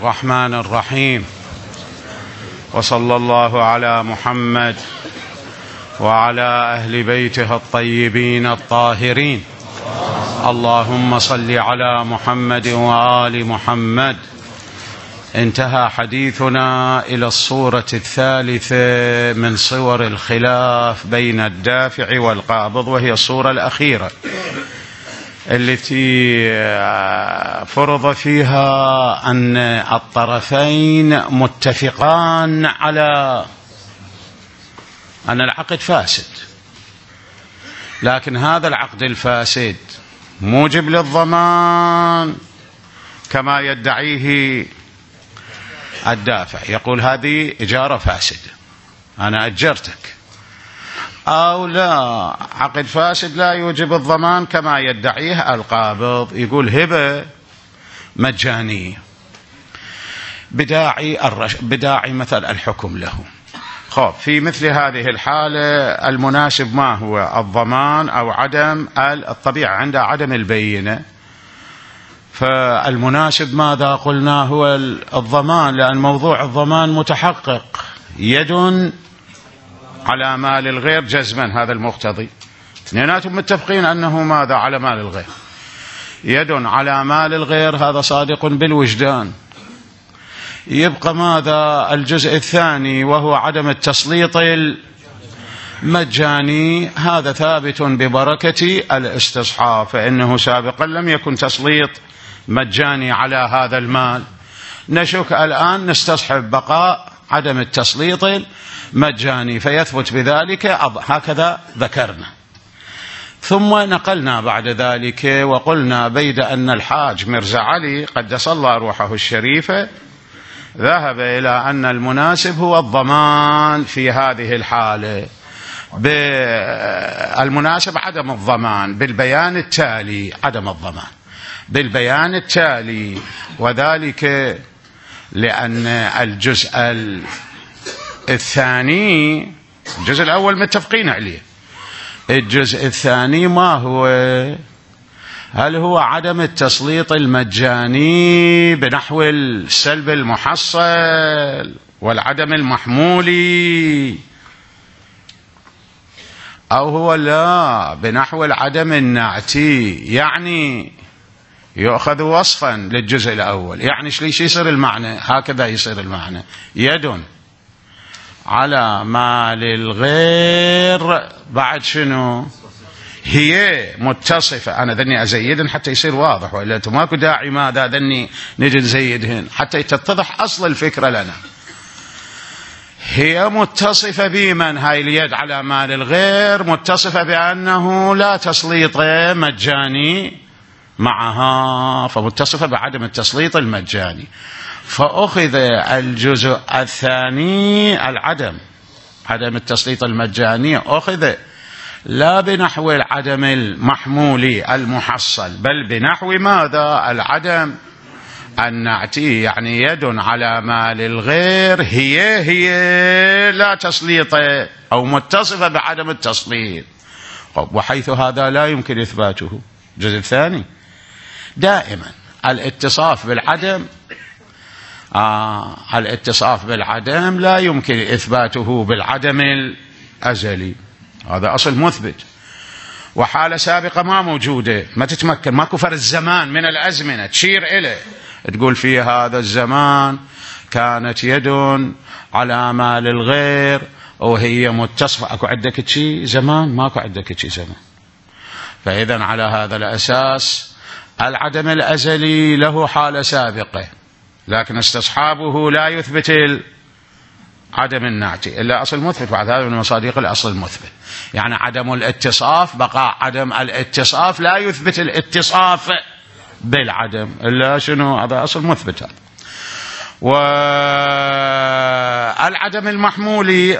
الرحمن الرحيم، وصلى الله على محمد وعلى أهل بيته الطيبين الطاهرين. اللهم صل على محمد وآل محمد. انتهى حديثنا إلى الصورة الثالثة من صور الخلاف بين الدافع والقابض، وهي الصورة الأخيرة التي فرض فيها أن الطرفين متفقان على أن العقد فاسد، لكن هذا العقد الفاسد موجب للضمان كما يدعيه الدافع. يقول هذه إجارة فاسدة، أنا أجرتك، أو لا، عقد فاسد لا يوجب الضمان كما يدعيه القابض. يقول هبة مجانية بداعي مثل الحكم له. خب، في مثل هذه الحالة المناسب ما هو؟ الضمان أو عدم الطبيعة عند عدم البينة. فالمناسب ماذا قلنا؟ هو الضمان، لأن موضوع الضمان متحقق. يد على مال الغير جزما، هذا المقتضي، اثنيناتهم متفقين أنه ماذا؟ على مال الغير. يد على مال الغير، هذا صادق بالوجدان. يبقى ماذا؟ الجزء الثاني، وهو عدم التسليط المجاني. هذا ثابت ببركة الاستصحاب، فإنه سابقا لم يكن تسليط مجاني على هذا المال. نشك الآن نستصحب بقاء عدم التسليط المجاني، فيثبت بذلك هكذا ذكرنا. ثم نقلنا بعد ذلك وقلنا بيد أن الحاج مرزا علي قدس الله روحه الشريفة ذهب إلى أن المناسب هو الضمان في هذه الحالة، المناسب عدم الضمان بالبيان التالي، عدم الضمان بالبيان التالي، وذلك لأن الجزء الثاني، الجزء الأول متفقين عليه، الجزء الثاني ما هو؟ هل هو عدم التسليط المجاني بنحو السلب المحصل والعدم المحمولي، أو هو لا بنحو العدم النعتي؟ يعني يؤخذ وصفا للجزء الأول. يعني ليش يصير المعنى هكذا؟ يصير المعنى يد على مال الغير، بعد شنو؟ هي متصفة. أنا ذني أزيدن حتى يصير واضح، وإلا أنتم ماكو داعي ماذا ذني نجي نزيدهن حتى تتضح أصل الفكرة لنا. هي متصفة بمن؟ هاي اليد على مال الغير متصفة بأنه لا تسليط مجاني معها، فمتصفة بعدم التسليط المجاني. فأخذ الجزء الثاني عدم التسليط المجاني، أخذ لا بنحو العدم المحمولي المحصل، بل بنحو ماذا؟ العدم النعتي. يعني يد على مال الغير هي لا تسليط أو متصفة بعدم التسليط. وحيث هذا لا يمكن إثباته، الجزء الثاني دائما الاتصاف بالعدم، الاتصاف بالعدم لا يمكن إثباته بالعدم الأزلي. هذا أصل مثبت، وحالة سابقة ما موجودة، ما تتمكن، ماكو فرق الزمان من الأزمنة تشير إليه تقول في هذا الزمان كانت يد على مال الغير وهي متصفة. أكو عندك شيء زمان؟ ماكو عندك شيء زمان. فإذا على هذا الأساس العدم الأزلي له حالة سابقة، لكن استصحابه لا يثبت عدم النعتي إلا أصل مثبت، بعد هذا من مصادق الأصل المثبت. يعني عدم الاتصاف، بقاء عدم الاتصاف لا يثبت الاتصاف بالعدم إلا شنو؟ هذا أصل مثبت. هذا والعدم المحمولي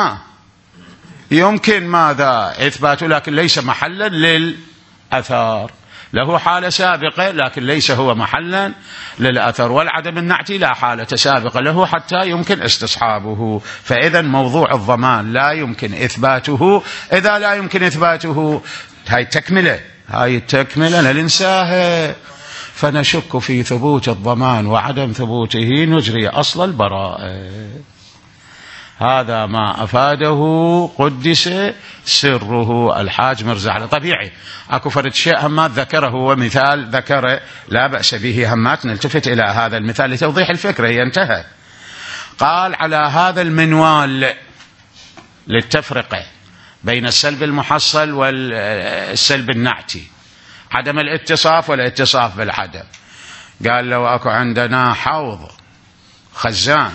يمكن ماذا؟ إثباته، لكن ليس محلا للأثار، له حالة سابقة لكن ليس هو محلا للأثر. والعدم النعتي لا حالة سابقة له حتى يمكن استصحابه. فإذا موضوع الضمان لا يمكن إثباته. إذا لا يمكن إثباته، هاي التكملة لا ننساها، فنشك في ثبوت الضمان وعدم ثبوته نجري أصل البراءة. هذا ما أفاده قدس سره الحاج مرزا علي. طبيعي أكو فرد شيء همات ذكره هو مثال ذكره لا بأس به، همات نلتفت إلى هذا المثال لتوضيح الفكرة، هي انتهى. قال على هذا المنوال للتفرقة بين السلب المحصل والسلب النعتي، عدم الاتصاف والاتصاف بالعدم. قال لو أكو عندنا حوض خزان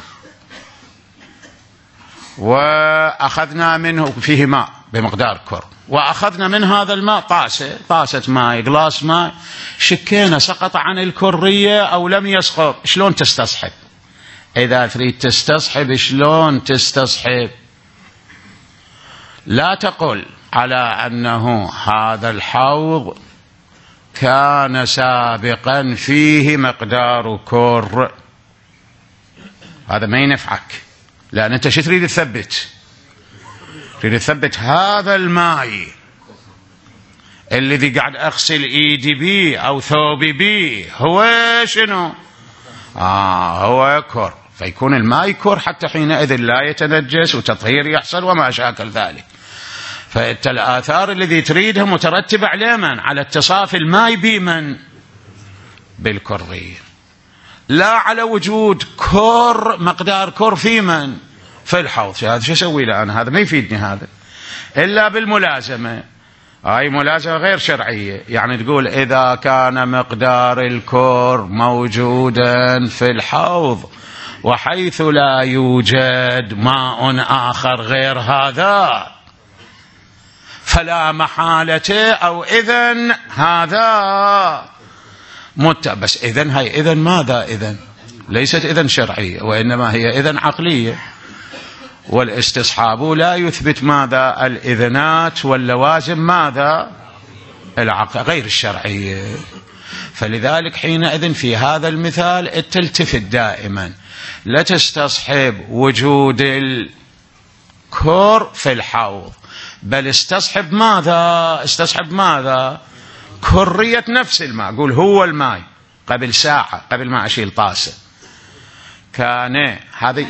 وأخذنا منه فيه ماء بمقدار كر، وأخذنا من هذا الماء طاسة ماء، قلاص ماء، شكينا سقط عن الكرية أو لم يسقط، شلون تستصحب؟ إذا تريد تستصحب شلون تستصحب؟ لا تقل على أنه هذا الحوض كان سابقا فيه مقدار كر، هذا ما ينفعك، لأن أنت شو تريد تثبت؟ تريد تثبت هذا الماء الذي قاعد أغسل إيدي بيه أو ثوبي بيه هو شنو؟ هو كر، فيكون الماء كر حتى حينئذ لا يتنجس وتطهير يحصل وما شاكل ذلك. فأنت الآثار الذي تريدها مترتبة على من؟ على اتصاف الماء بمن؟ بالكرية، لا على وجود كر مقدار كر في من؟ في الحوض. هذا شو أسوي له أنا؟ هذا ما يفيدني هذا إلا بالملازمة. هاي ملازمة غير شرعية، يعني تقول إذا كان مقدار الكر موجودا في الحوض وحيث لا يوجد ماء آخر غير هذا فلا محالة، أو إذن هذا بس إذن هاي إذن ماذا؟ إذن ليست إذن شرعية، وإنما هي إذن عقلية، والاستصحاب لا يثبت ماذا؟ الإذنات واللوازم ماذا؟ العقل غير الشرعية. فلذلك حينئذ في هذا المثال تلتفت دائما، لا تستصحب وجود الكر في الحوض، بل استصحب ماذا؟ استصحب ماذا؟ كرية نفس الماء. قول هو الماء قبل ساعة، قبل ما أشيل طاسة كان، هذا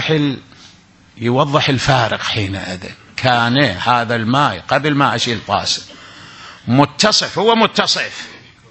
يوضح الفارق. حينئذ كان هذا الماء قبل ما أشيل طاسة متصف، هو متصف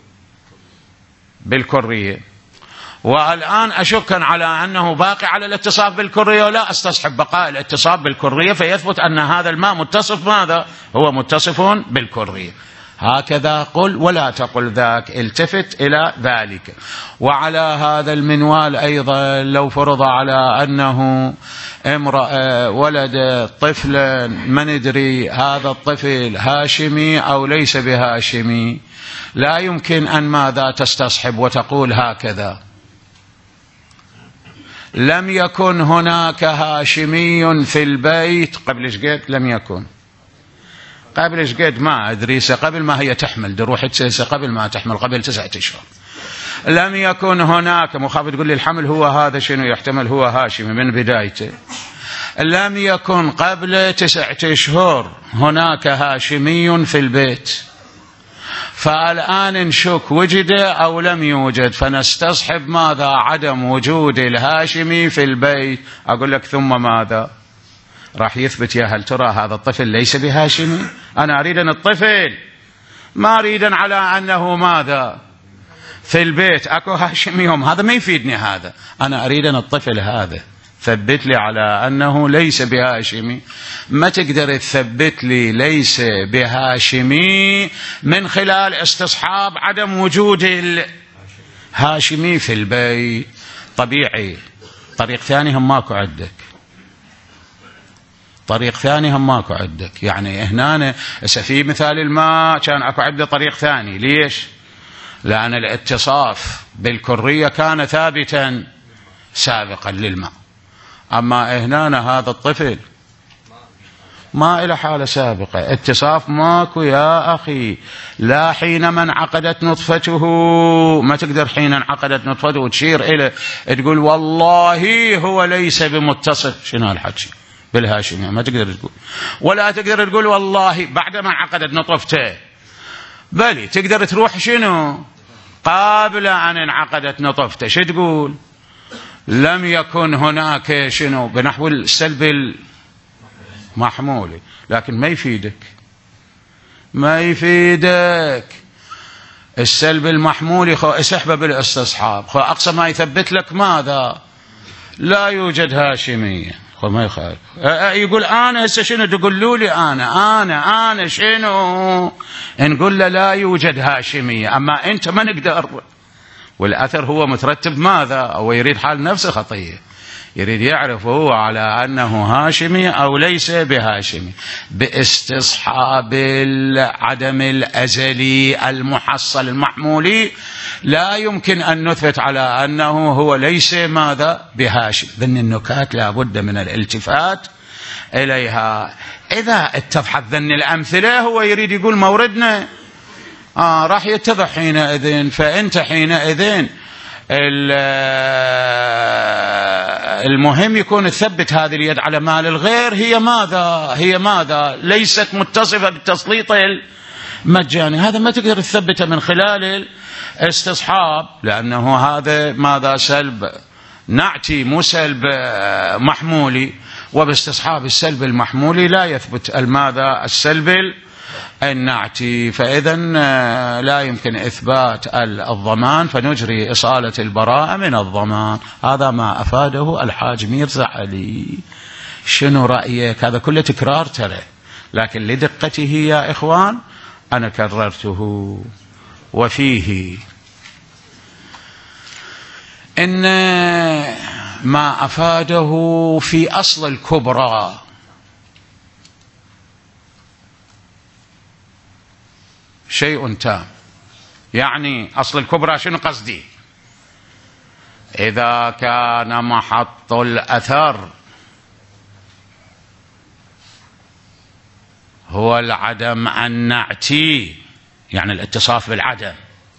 بالكرية، والآن أشك على أنه باقي على الاتصاف بالكرية، ولا أستصحب بقاء الاتصاف بالكرية، فيثبت أن هذا الماء متصف ماذا؟ هو متصف بالكرية. هكذا قل ولا تقل ذاك، التفت إلى ذلك. وعلى هذا المنوال أيضا لو فرض على أنه امرأة ولد طفلا ما ندري هذا الطفل هاشمي أو ليس بهاشمي، لا يمكن أن ماذا؟ تستصحب وتقول هكذا لم يكن هناك هاشمي في البيت قبل ايش قد؟ لم يكن قبل ايش قد؟ ما أدري، قبل ما هي تحمل دروح قبل ما تحمل، قبل 9 أشهر. لم يكن هناك، مخاف تقول لي الحمل هو هذا شنو يحتمل هو هاشمي من بدايته. لم يكن قبل 9 أشهر هناك هاشمي في البيت، فالآن نشك وجد أو لم يوجد، فنستصحب ماذا؟ عدم وجود الهاشمي في البيت. أقول لك ثم ماذا؟ راح يثبت يا هل ترى هذا الطفل ليس بهاشمي؟ أنا أريد أن الطفل، ما أريد على أنه ماذا؟ في البيت أكو هاشميهم، هذا ما يفيدني، هذا أنا أريد أن الطفل هذا ثبت لي على أنه ليس بهاشمي. ما تقدر تثبت لي ليس بهاشمي من خلال استصحاب عدم وجود الهاشمي في البيت. طبيعي طريق ثاني هم ماكو عندك، طريق ثاني هم ماكو عندك. يعني هنا في مثال الماء كان اكو عنده طريق ثاني، ليش؟ لأن الاتصاف بالكرية كان ثابتا سابقا للماء. أما هنا هذا الطفل ما إلى حالة سابقة، اتصاف ماكو يا أخي، لا حينما انعقدت نطفته، ما تقدر حين انعقدت نطفته وتشير إليه تقول والله هو ليس بمتصف، شنو هالحكي بالهاشمية؟ ما تقدر تقول، ولا تقدر تقول والله بعدما انعقدت نطفته، بل تقدر تروح شنو قبل أن انعقدت نطفته، شو تقول؟ لم يكن هناك شنو بنحو السلب المحمولي، لكن ما يفيدك السلب المحمولي. اسحبه بالاستصحاب، أقصى ما يثبت لك ماذا؟ لا يوجد هاشمية. ما يخالف يقول أنا هسه شنو تقولوا لي؟ أنا شنو؟ نقول له لا يوجد هاشمية، أما أنت ما نقدر. والأثر هو مترتب ماذا؟ أو يريد حال نفسه خطية، يريد يعرف هو على أنه هاشمي أو ليس بهاشمي باستصحاب العدم الأزلي المحصل المحمولي. لا يمكن أن نثبت على أنه هو ليس ماذا؟ بهاشم. ذن النكات لا بد من الالتفات إليها. إذا اتضحت ذن الأمثلة هو يريد يقول موردنا راح يتضح حينئذ. فأنت حينئذ المهم يكون تثبت هذه اليد على مال الغير هي ماذا؟ ليست متصفة بالتسليط المجاني. هذا ما تقدر تثبته من خلال الاستصحاب، لأنه هذا ماذا؟ سلب نعتي مو سلب محمولي، وباستصحاب السلب المحمولي لا يثبت الماذا؟ السلب النعتي. فإذا لا يمكن إثبات الضمان، فنجري إصالة البراءة من الضمان. هذا ما أفاده الحاج ميرزا علي. شنو رأيك؟ هذا كله تكرار ترى، لكن لدقته يا إخوان أنا كررته. وفيه إن ما أفاده في أصل الكبرى شيء تام. يعني أصل الكبرى شنو قصدي؟ إذا كان محط الأثر هو العدم النعتي، يعني الاتصاف بالعدم،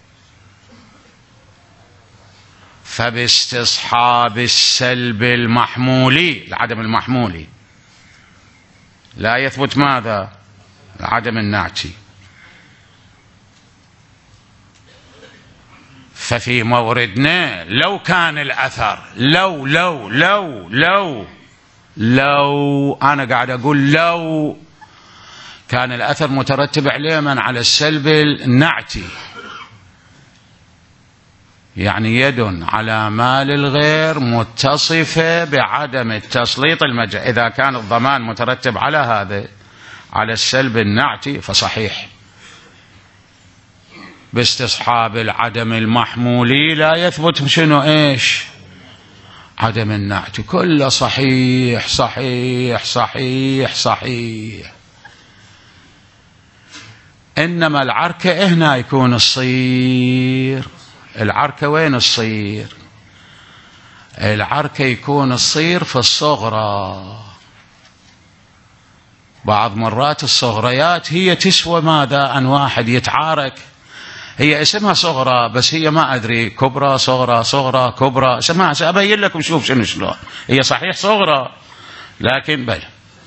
فباستصحاب السلب المحمولي العدم المحمولي لا يثبت ماذا؟ العدم النعتي. ففي موردنا لو كان الأثر لو أنا قاعد أقول لو كان الأثر مترتب عليه من على السلب النعتي، يعني يد على مال الغير متصفة بعدم التسليط المجاني. إذا كان الضمان مترتب على هذا على السلب النعتي فصحيح باستصحاب العدم المحمولي لا يثبت شنو إيش؟ عدم النعت. كله صحيح صحيح صحيح صحيح. إنما العركة هنا يكون الصير. العركة وين الصير؟ العركة يكون الصير في الصغرى. بعض مرات الصغريات هي تسوى ماذا؟ أن واحد يتعارك، هي اسمها صغرى بس هي ما أدري كبرى صغرى صغرى كبرى اسمها، سأبين لكم شوف شنو هي صحيح صغرى لكن بل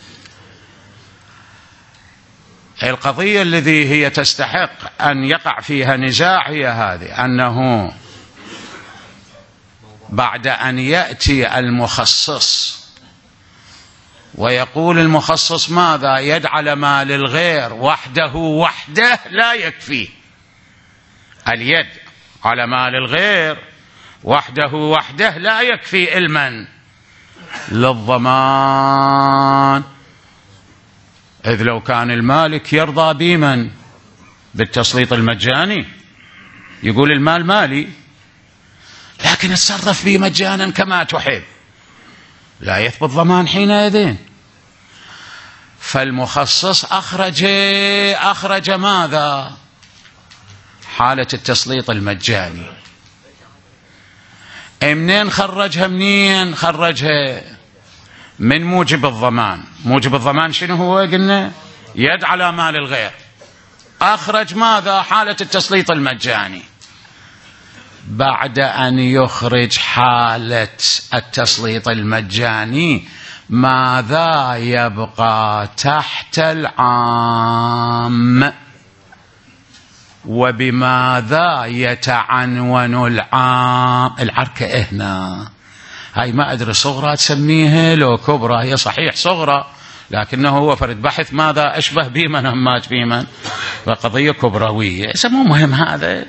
القضية الذي هي تستحق أن يقع فيها نزاع هي هذه، أنه بعد أن يأتي المخصص ويقول المخصص ماذا؟ يد على مال الغير وحده لا يكفي. اليد على مال الغير وحده لا يكفي المن للضمان، إذ لو كان المالك يرضى بمن؟ بالتسليط المجاني، يقول المال مالي لكن اتصرف به مجانا كما تحب، لا يثبت ضمان حينئذ. فالمخصص أخرج ماذا؟ حالة التسليط المجاني. منين خرجها؟ من موجب الضمان. موجب الضمان شنو هو؟ قلنا يد على مال الغير. أخرج ماذا؟ حالة التسليط المجاني. بعد أن يخرج حالة التسليط المجاني ماذا يبقى تحت العام؟ وبماذا يتعنون العام. العركة هنا هاي ما أدري صغرى تسميها لو كبرى، هي صحيح صغرى لكنه هو فرد بحث ماذا أشبه بمن همات بمن، فقضية كبروية مو مهم هذا.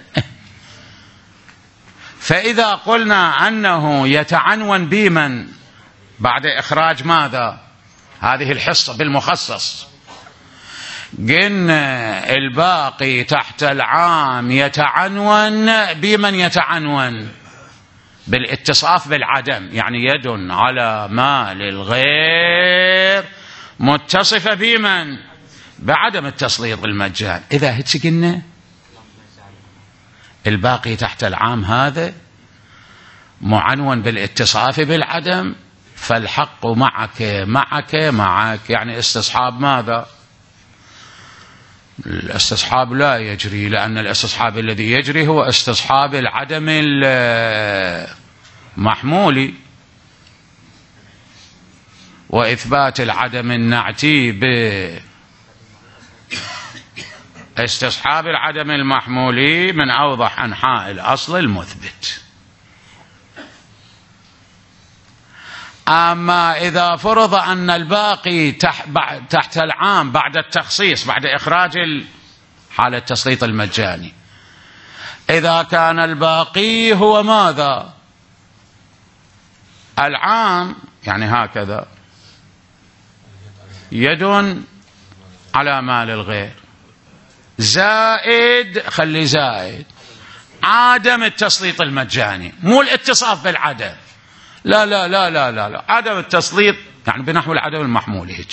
فإذا قلنا أنه يتعنون بمن بعد إخراج ماذا هذه الحصة بالمخصص، قلنا الباقي تحت العام يتعنون بمن يتعنون بالاتصاف بالعدم، يعني يد على مال الغير متصفة بمن بعدم التسليط بالمجان. إذا هيك قلنا الباقي تحت العام هذا معنون بالاتصاف بالعدم، فالحق معك معك معك، يعني استصحاب ماذا؟ الاستصحاب لا يجري، لأن الاستصحاب الذي يجري هو استصحاب العدم المحمولي، وإثبات العدم النعتي باستصحاب العدم المحمولي من أوضح أنحاء الأصل المثبت. أما إذا فرض أن الباقي تحت العام بعد التخصيص بعد إخراج حالة التسليط المجاني، إذا كان الباقي هو ماذا العام، يعني هكذا يد على مال الغير زائد، خلي زائد عدم التسليط المجاني، مو الاتصاف بالعدم، لا لا لا لا لا, لا. عدم التسليط يعني بنحو العدم المحمول هيك.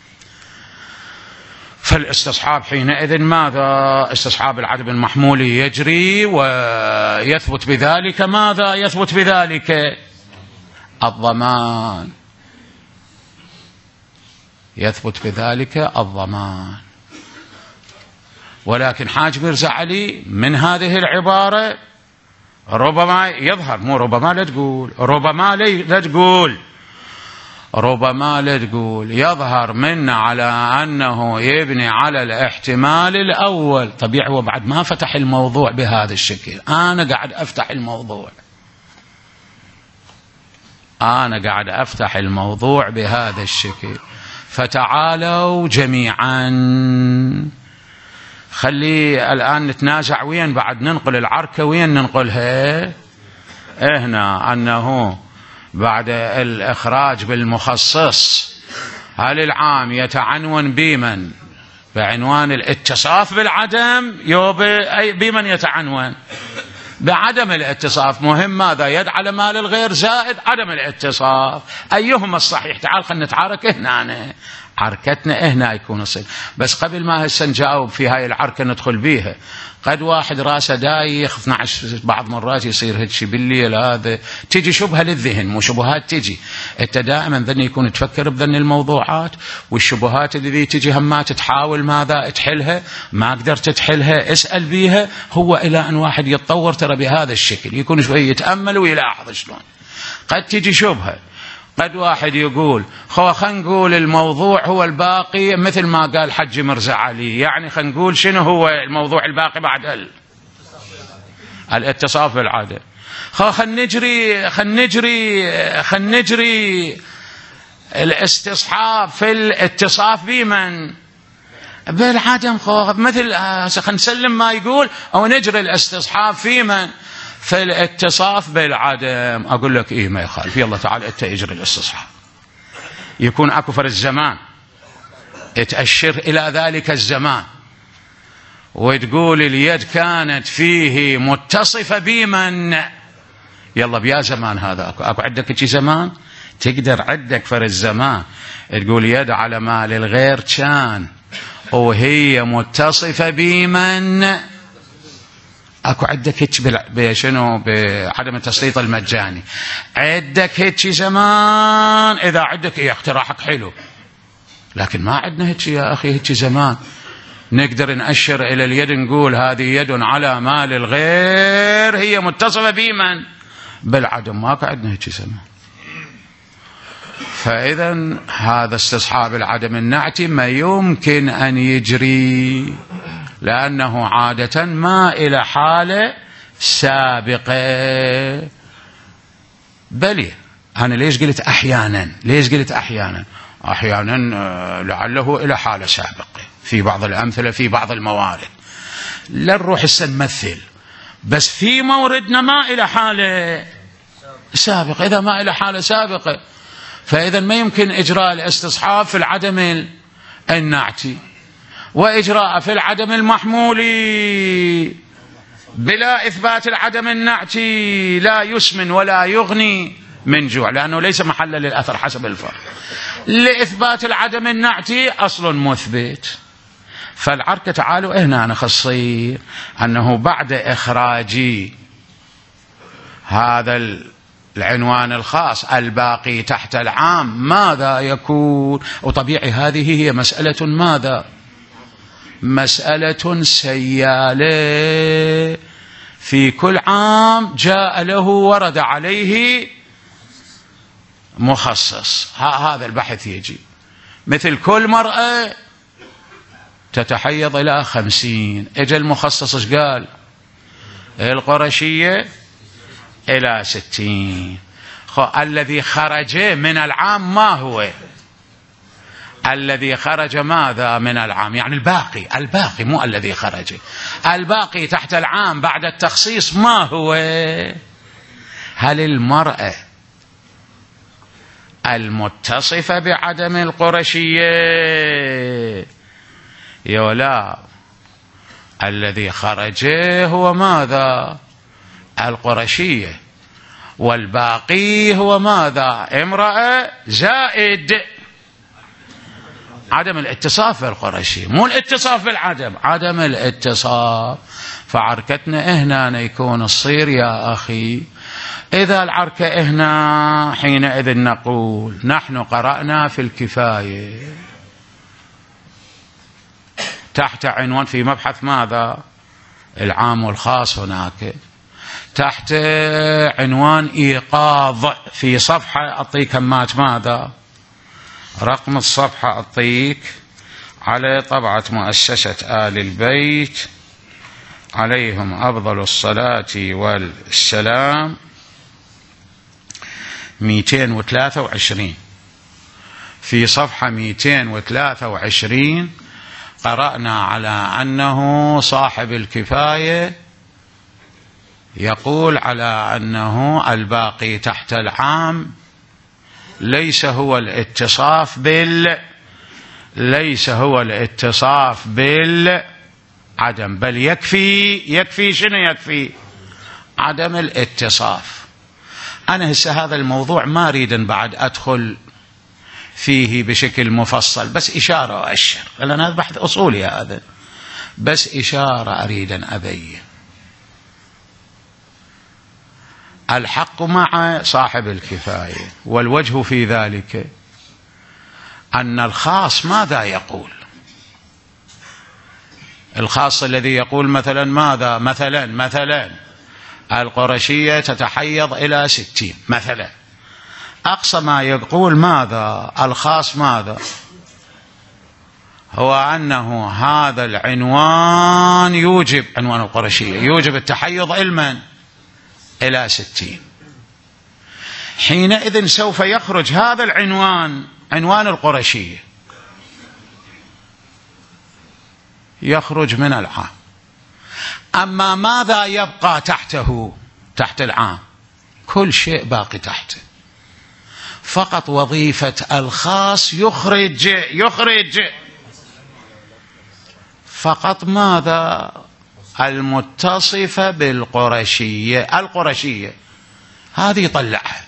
فالاستصحاب حينئذ ماذا؟ استصحاب العدم المحمول يجري، ويثبت بذلك ماذا؟ يثبت بذلك الضمان، يثبت بذلك الضمان. ولكن حاج ميرزا علي من هذه العبارة ربما يظهر، مو ربما لا تقول، ربما لا تقول، ربما لا تقول، يظهر منا على أنه يبني على الاحتمال الأول. طبيعي هو بعد ما فتح الموضوع بهذا الشكل، أنا قاعد أفتح الموضوع، أنا قاعد أفتح الموضوع بهذا الشكل. فتعالوا جميعا، خلي الآن نتنازع وين بعد ننقل العركة، وين ننقلها هنا، أنه بعد الإخراج بالمخصص هل العام يتعنون بمن بعنوان الاتصاف بالعدم، بمن يتعنون بعدم الاتصاف، مهم ماذا؟ يد على مال الغير زائد عدم الاتصاف، أيهما الصحيح؟ تعال خلنا نتعارك هنا، عركتنا هنا يكون الصحيح. بس قبل ما هسه نجاوب في هاي العركة ندخل بيها، قد واحد راسه دايخ 12 بعض مرات يصير هيك بالليل، هذا تجي شبهة للذهن، مو شبهات تجي، انت دائما ذني يكون تفكر بذن الموضوعات، والشبهات اللي تجي همات تحاول ماذا تحلها، ما قدرت تحلها اسأل بيها، هو إلى أن واحد يتطور ترى بهذا الشكل، يكون شوية يتأمل ويلاحظ شلون قد تجي شبهة. قد واحد يقول خلينا نقول الموضوع هو الباقي مثل ما قال حج ميرزا علي، يعني خلينا نقول شنو هو الموضوع الباقي بعد الاتصاف بالعدم. خلينا نجري الاستصحاب في الاتصاف بمن بالعدم، مثل خلينا نسلم ما يقول، او نجري الاستصحاب في من في الاتصاف بالعدم. أقول لك إيه ما يخالف، يلا تعال أنت اجري الاستصحاب، يكون أكو فرق الزمان تأشر إلى ذلك الزمان، وتقول اليد كانت فيه متصفة بمن، يلا بيا زمان هذا أكو عندك شي زمان تقدر عندك فرق الزمان تقول يد على مال الغير كان وهي متصفة بمن، اكو عندك هيك بشنو بعدم التسليط المجاني، عندك هيك زمان، اذا عندك اقتراحك حلو، لكن ما عندنا هيك يا اخي، هيك زمان نقدر نأشر الى اليد نقول هذه يد على مال الغير هي متصفة بمن بالعدم، ما عندنا هيك زمان. فاذا هذا استصحاب العدم النعتي ما يمكن ان يجري لأنه عادة ما إلى حالة سابقة. بلي أنا ليش قلت أحيانا؟ ليش قلت أحيانا؟ أحيانا لعله إلى حالة سابقة في بعض الأمثلة في بعض الموارد، لا نروح هسه نمثل، بس في موردنا ما إلى حالة سابقة. إذا ما إلى حالة سابقة فإذا ما يمكن إجراء الاستصحاب في العدم النعتي، وإجراء في العدم المحمولي بلا إثبات العدم النعتي لا يسمن ولا يغني من جوع، لأنه ليس محلا للأثر حسب الفرق. لإثبات العدم النعتي أصل مثبت. فالعركة تعالوا هنا نخصي أنه بعد إخراج هذا العنوان الخاص الباقي تحت العام ماذا يكون؟ وطبيعي هذه هي مسألة ماذا؟ مسألة سيالة، في كل عام جاء له ورد عليه مخصص. هذا البحث يجي مثل كل مرأة تتحيض إلى 50، إجا المخصص ايش قال؟ القرشية إلى 60. الذي خرج من العام ما هو؟ الذي خرج ماذا من العام؟ يعني الباقي مو الذي خرج، الباقي تحت العام بعد التخصيص ما هو؟ هل المرأة المتصفة بعدم القرشية يولا الذي خرج هو ماذا؟ القرشية، والباقي هو ماذا؟ امرأة زائد عدم الاتصاف بالقرشي، مو الاتصاف بالعدم، عدم الاتصاف. فعركتنا هنا يكون الصير يا أخي. إذا العركة هنا حينئذ نقول نحن قرأنا في الكفاية تحت عنوان في مبحث ماذا؟ العام والخاص، هناك تحت عنوان إيقاظ في صفحة أعطيك كمات ماذا؟ رقم الصفحة أعطيك على طبعة مؤسسة آل البيت عليهم أفضل الصلاة والسلام 223. في صفحة 223 قرأنا على أنه صاحب الكفاية يقول على أنه الباقي تحت العام ليس هو الاتصاف بالعدم، بل يكفي شنو يكفي؟ عدم الاتصاف. أنا هسه هذا الموضوع ما أريد بعد أدخل فيه بشكل مفصل، بس إشارة وأشر، لأن هذا بحث أصولي هذا، بس إشارة أريد أن أبين. الحق مع صاحب الكفاية، والوجه في ذلك أن الخاص ماذا يقول؟ الخاص الذي يقول مثلا ماذا؟ مثلا القرشية تتحيض إلى 60 مثلا، أقصى ما يقول ماذا؟ الخاص ماذا؟ هو أنه هذا العنوان يوجب، عنوان القرشية يوجب التحيض إلى 60. حينئذ سوف يخرج هذا العنوان، عنوان القرشية، يخرج من العام. أما ماذا يبقى تحته؟ تحت العام كل شيء باقي تحته، فقط وظيفة الخاص يخرج فقط ماذا؟ المتصفة بالقرشية، القرشية هذه يطلعها.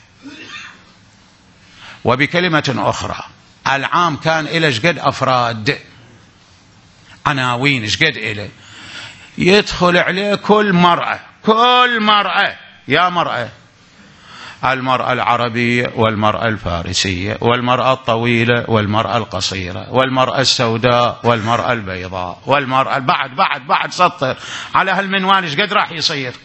وبكلمة أخرى العام كان إلى شقد أفراد، عناوين شقد إلى، يدخل عليه كل مرأة يا مرأة، المرأة العربية والمرأة الفارسية والمرأة الطويلة والمرأة القصيرة والمرأة السوداء والمرأة البيضاء والمرأة بعد سطر على هالمنوال ايش قد راح يصير؟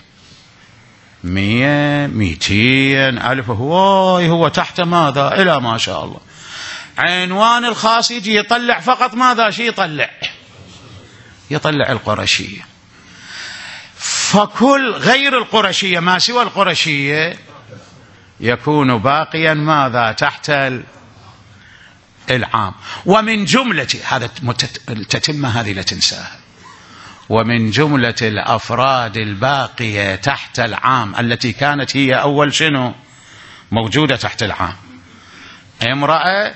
100 200 ألف. هو تحت ماذا؟ إلى ما شاء الله. عنوان الخاص يجي يطلع فقط ماذا؟ شي يطلع يطلع القرشية، فكل غير القرشية ما سوى القرشية يكون باقيا ماذا؟ تحت العام. ومن جملة هذا التتمة هذه لا تنساها، ومن جملة الأفراد الباقية تحت العام التي كانت هي أول شنو موجودة تحت العام، امرأة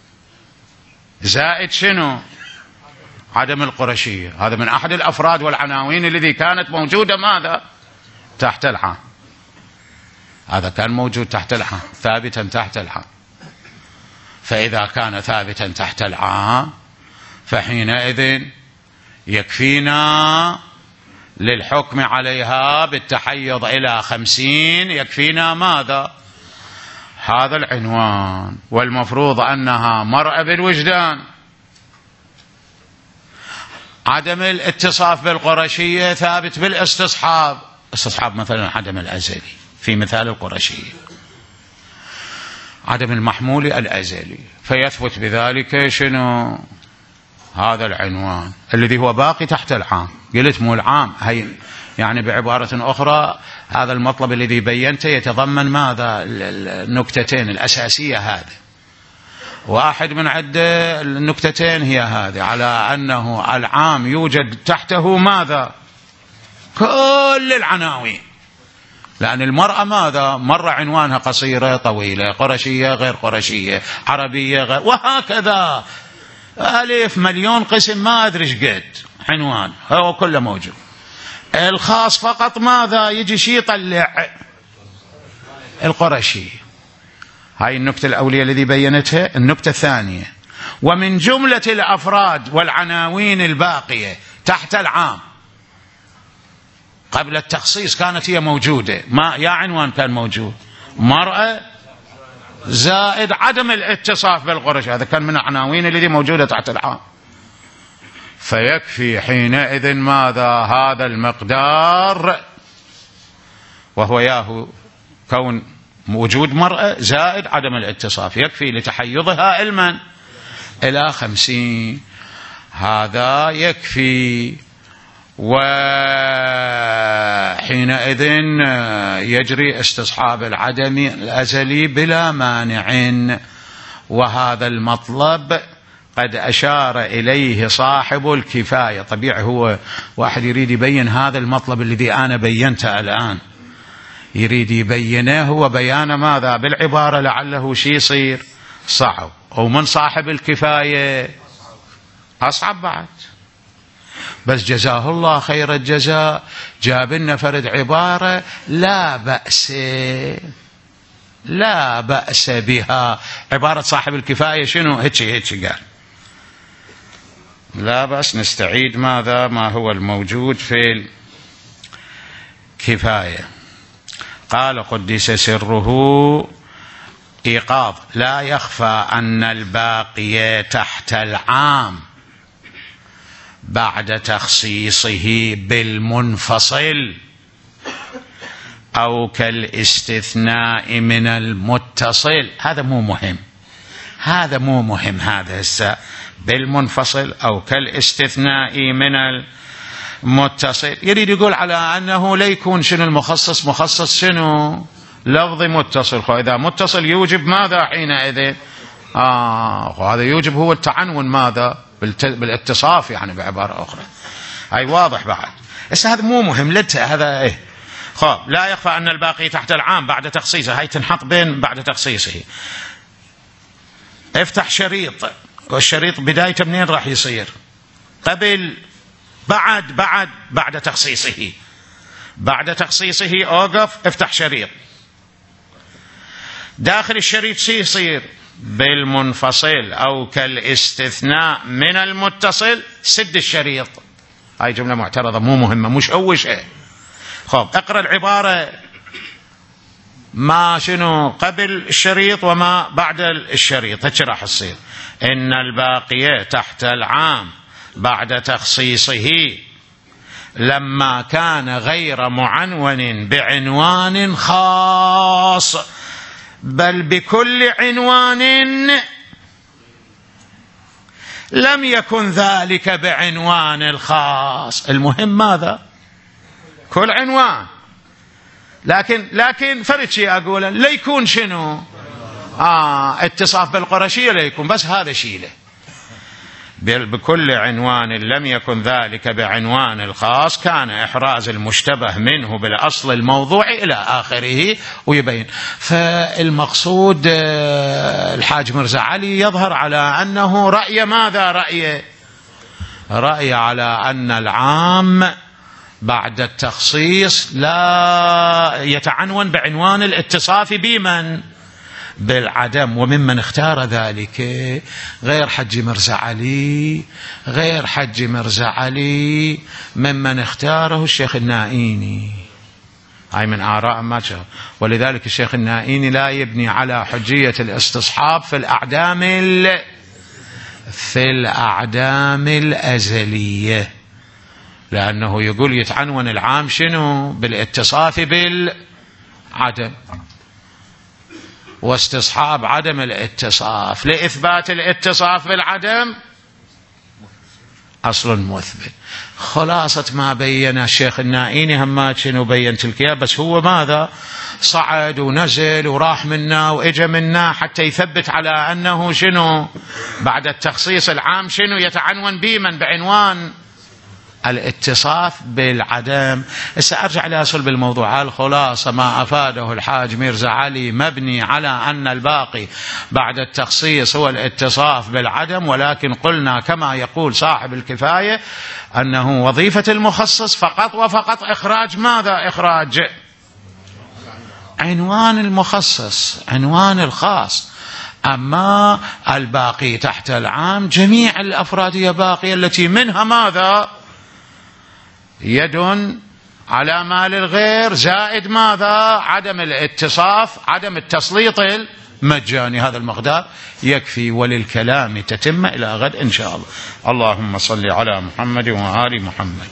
زائد شنو؟ عدم القرشية. هذا من أحد الأفراد والعناوين الذي كانت موجودة ماذا؟ تحت العام. هذا كان موجود تحت العام، ثابتا تحت العام. فإذا كان ثابتا تحت العام فحينئذ يكفينا للحكم عليها بالتحيض إلى 50، يكفينا ماذا؟ هذا العنوان. والمفروض أنها مرأة بالوجدان، عدم الاتصاف بالقرشية ثابت بالاستصحاب، استصحاب مثلا عدم الأزلي في مثال القرشية، عدم المحمول الأزلي، فيثبت بذلك شنو؟ هذا العنوان الذي هو باقي تحت العام. قلت مو العام، هي يعني بعبارة أخرى هذا المطلب الذي بينته يتضمن ماذا؟ النكتتين الأساسية هذه. واحد من عدة النكتتين هي هذه، على أنه العام يوجد تحته ماذا؟ كل العناوين، لأن المرأة ماذا؟ مرة عنوانها قصيرة طويلة، قرشية غير قرشية، عربية غير، وهكذا ألف مليون قسم ما أدري ايش قد عنوان، هو كله موجود. الخاص فقط ماذا؟ يجي شيء يطلع القرشية. هاي النكتة الأولية الذي بينتها. النكتة الثانية، ومن جملة الأفراد والعناوين الباقية تحت العام قبل التخصيص كانت هي موجودة، ما يا عنوان كان موجود؟ مرأة زائد عدم الاتصاف بالقرش، هذا كان من العناوين الذي موجودة تحت العام. فيكفي حينئذ ماذا؟ هذا المقدار، وهو ياهو كون وجود مرأة زائد عدم الاتصاف، يكفي لتحيضها علما إلى 50. هذا يكفي. وحينئذ يجري استصحاب العدم الأزلي بلا مانع. وهذا المطلب قد أشار إليه صاحب الكفاية. طبيعي هو واحد يريد يبين هذا المطلب الذي أنا بينته الآن، يريد يبينه هو بيان ماذا؟ بالعبارة، لعله شيء يصير صعب، ومن صاحب الكفاية أصعب بعد. بس جزاه الله خير الجزاء جاب لنا فرد عبارة لا بأس بها. عبارة صاحب الكفاية شنو؟ هيك قال لا بأس. نستعيد ماذا؟ ما هو الموجود في الكفاية. قال قدس سره إيقاظ: لا يخفى أن الباقي تحت العام بعد تخصيصه بالمنفصل أو كالاستثناء من المتصل. هذا مو مهم، هذا مو مهم. هذا هسه بالمنفصل أو كالاستثناء من المتصل يريد يقول على أنه لا يكون شنو المخصص؟ مخصص شنو؟ لفظ متصل. إذا متصل يوجب ماذا حينئذ؟ هذا يوجب هو التعنون ماذا؟ بالاتصاف، يعني بعبارة أخرى. هاي واضح بعد. بس هذا مو مهم هذا إيه. لا يخفى أن الباقي تحت العام بعد تخصيصه. هاي تنحط بين بعد تخصيصه. افتح شريط، والشريط بدايته منين راح يصير؟ قبل، بعد تخصيصه. بعد تخصيصه أوقف، افتح شريط. داخل الشريط شي يصير؟ بالمنفصل أو كالاستثناء من المتصل، سد الشريط. هاي جملة معترضة مو مهمة، مش أول شيء. اقرأ العبارة، ما شنو قبل الشريط وما بعد الشريط. هيك راح يصير: إن الباقية تحت العام بعد تخصيصه لما كان غير معنون بعنوان خاص بل بكل عنوان لم يكن ذلك بعنوان الخاص. المهم ماذا؟ كل عنوان، لكن فرد شيء أقوله ليكون شنو؟ اتصاف بالقرشية ليكون، بس هذا شيله بكل عنوان لم يكن ذلك بعنوان الخاص كان إحراز المشتبه منه بالأصل الموضوعي إلى آخره ويبين. فالمقصود الحاج مرزا علي يظهر على أنه رأي ماذا؟ رأي على أن العام بعد التخصيص لا يتعنون بعنوان الاتصاف بمن؟ بالعدم. وممن اختار ذلك غير حج مرزا علي ممن اختاره الشيخ النائيني، هاي من آراء ما شاء. ولذلك الشيخ النائيني لا يبني على حجية الاستصحاب في الأعدام الأزلية، لأنه يقول يتعنون العام شنو؟ بالاتصاف بالعدم، واستصحاب عدم الاتصاف لإثبات الاتصاف بالعدم أصل مثبت. خلاصة ما بين الشيخ النائيني همات شنو بينت الكيا، بس هو ماذا؟ صعد ونزل وراح منا وإجا منا حتى يثبت على أنه شنو بعد التخصيص العام شنو يتعنون بمن؟ بعنوان الاتصاف بالعدم. سأرجع لأصل بالموضوع. الخلاصة ما أفاده الحاج مرزا علي مبني على أن الباقي بعد التخصيص هو الاتصاف بالعدم، ولكن قلنا كما يقول صاحب الكفاية أنه وظيفة المخصص فقط وفقط إخراج ماذا؟ إخراج عنوان المخصص، عنوان الخاص. أما الباقي تحت العام جميع الأفراد هي باقية التي منها ماذا؟ يد على مال الغير زائد ماذا؟ عدم الاتصاف، عدم التسليط المجاني. هذا المقدار يكفي، وللكلام تتم إلى غد إن شاء الله. اللهم صل على محمد وآل محمد.